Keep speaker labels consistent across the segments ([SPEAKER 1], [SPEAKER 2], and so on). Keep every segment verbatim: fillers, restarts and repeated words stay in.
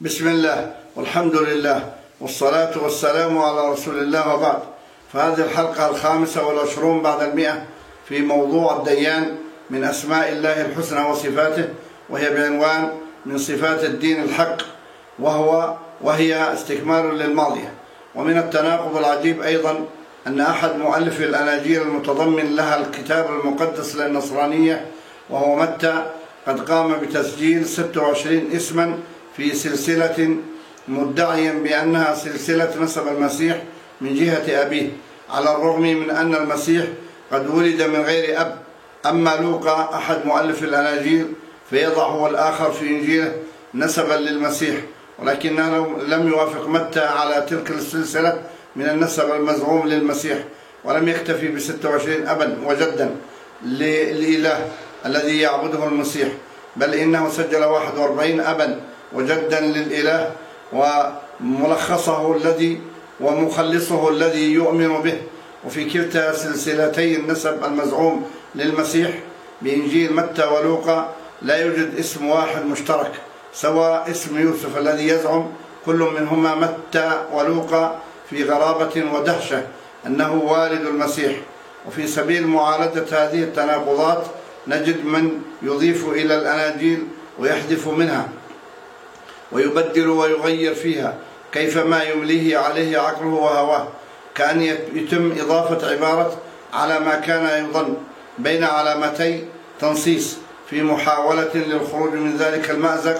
[SPEAKER 1] بسم الله والحمد لله والصلاة والسلام على رسول الله وبعد. فهذه الحلقة الخامسة والعشرون بعد المئة في موضوع الديان من أسماء الله الحسنى وصفاته، وهي بعنوان من صفات الدين الحق، وهو وهي استكمال للماضية. ومن التناقض العجيب أيضا أن أحد مؤلفي الأناجيل المتضمن لها الكتاب المقدس للنصرانية وهو متى قد قام بتسجيل ستة وعشرين اسما في سلسلة مدعيا بأنها سلسلة نسب المسيح من جهة أبيه، على الرغم من أن المسيح قد ولد من غير أب. أما لوقا أحد مؤلف الأناجيل فيضع هو الآخر في إنجيله نسبا للمسيح، ولكنه لم يوافق متى على تلك السلسلة من النسب المزعوم للمسيح، ولم يكتفي ب ستة وعشرين أبا وجدا للإله الذي يعبده المسيح، بل إنه سجل واحد وأربعين أبا وجدا للإله وملخصه الذي ومخلصه الذي يؤمن به. وفي كلتا سلسلتي النسب المزعوم للمسيح بإنجيل متى ولوقا لا يوجد اسم واحد مشترك سوى اسم يوسف الذي يزعم كل منهما متى ولوقا في غرابة ودهشة أنه والد المسيح. وفي سبيل معالجة هذه التناقضات نجد من يضيف إلى الأناجيل ويحذف منها ويبدل ويغير فيها كيفما يمليه عليه عقله وهواه، كأن يتم إضافة عبارة على ما كان يظن بين علامتي تنصيص في محاولة للخروج من ذلك المأزق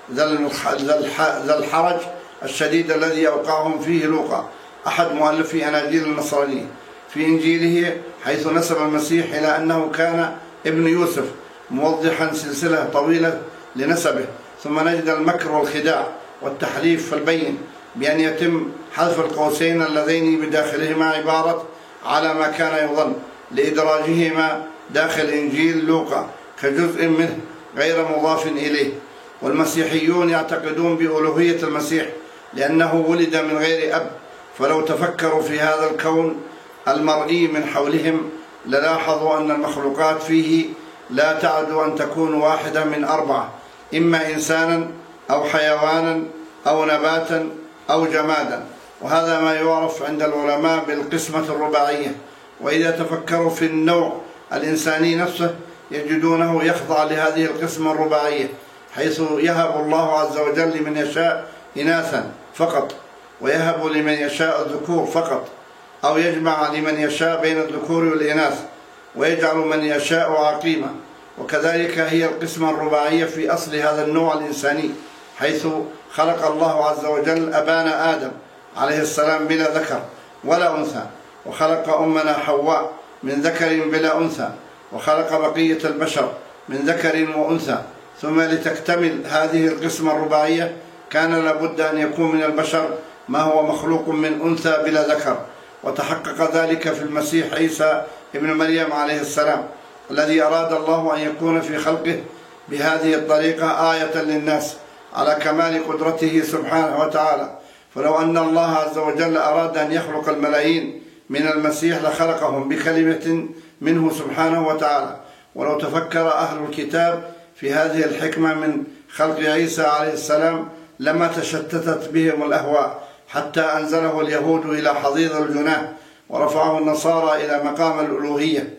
[SPEAKER 1] ذا الحرج الشديد الذي أوقعهم فيه لوقا أحد مؤلفي أناجيل النصرانية في إنجيله، حيث نسب المسيح إلى أنه كان ابن يوسف، موضحا سلسلة طويلة لنسبه. ثم نجد المكر والخداع والتحريف البين بأن يتم حذف القوسين اللذين بداخلهما عبارة على ما كان يظن لإدراجهما داخل إنجيل لوقا كجزء منه غير مضاف إليه. والمسيحيون يعتقدون بألوهية المسيح لأنه ولد من غير أب، فلو تفكروا في هذا الكون المرئي من حولهم للاحظوا أن المخلوقات فيه لا تعد أن تكون واحدة من أربعة، إما إنسانا أو حيوانا أو نباتا أو جمادا، وهذا ما يعرف عند العلماء بالقسمة الرباعية. وإذا تفكروا في النوع الإنساني نفسه يجدونه يخضع لهذه القسمة الرباعية، حيث يهب الله عز وجل لمن يشاء إناثا فقط، ويهب لمن يشاء الذكور فقط، أو يجمع لمن يشاء بين الذكور والإناث، ويجعل من يشاء عقيما. وكذلك هي القسمة الرباعية في أصل هذا النوع الإنساني، حيث خلق الله عز وجل أبانا آدم عليه السلام بلا ذكر ولا أنثى، وخلق أمنا حواء من ذكر بلا أنثى، وخلق بقية البشر من ذكر وأنثى. ثم لتكتمل هذه القسمة الرباعية كان لابد أن يكون من البشر ما هو مخلوق من أنثى بلا ذكر، وتحقق ذلك في المسيح عيسى ابن مريم عليه السلام، الذي أراد الله أن يكون في خلقه بهذه الطريقة آية للناس على كمال قدرته سبحانه وتعالى. فلو أن الله عز وجل أراد أن يخلق الملايين من المسيح لخلقهم بكلمة منه سبحانه وتعالى. ولو تفكر أهل الكتاب في هذه الحكمة من خلق عيسى عليه السلام لما تشتتت بهم الأهواء، حتى أنزله اليهود إلى حضيض الجناه ورفعه النصارى إلى مقام الألوهية،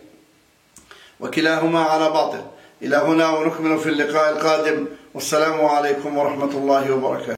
[SPEAKER 1] وكلاهما على باطل. إلى هنا ونكمل في اللقاء القادم، والسلام عليكم ورحمة الله وبركاته.